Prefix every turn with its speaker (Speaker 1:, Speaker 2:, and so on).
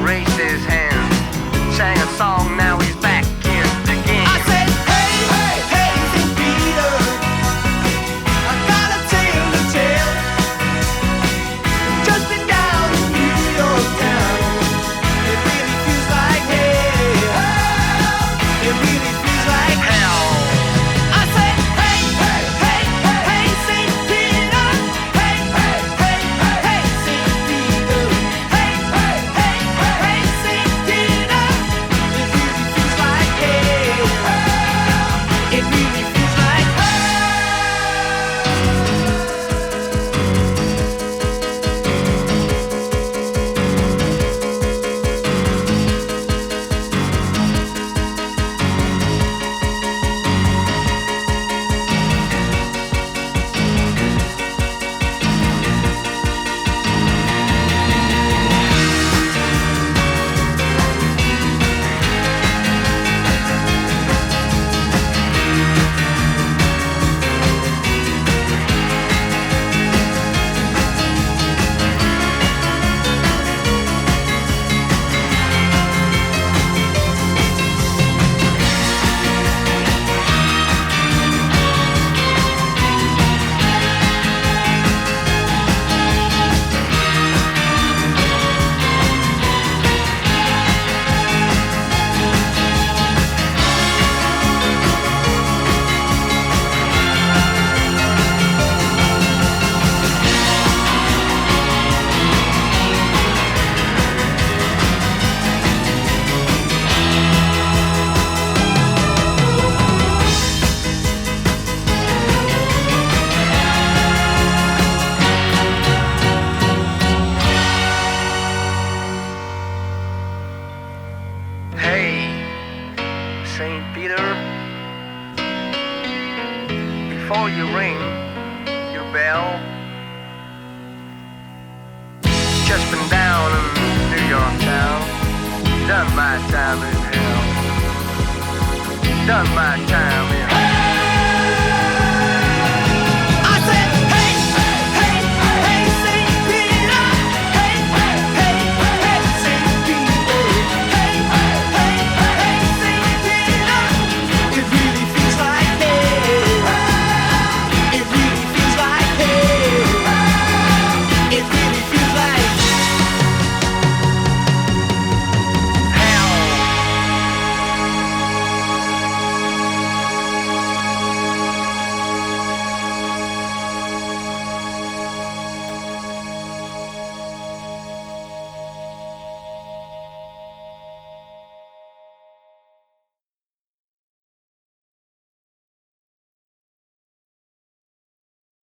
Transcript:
Speaker 1: raised his hand, sang a song, now he's back in the game.
Speaker 2: I said, hey, hey, hey, St. Peter, I got a tale to tell. Just been down in New York town. It really feels like hell. It really feels like
Speaker 1: Hell.
Speaker 2: I said, hey, hey, hey, hey, St. Peter. Hey, hey, hey, hey, St. Peter. Hey, hey, hey, hey, St. Peter. It really feels like hell. It really feels like
Speaker 1: Hey, St. Peter, before you ring your bell, just been down in New York town, done my time in hell, done my time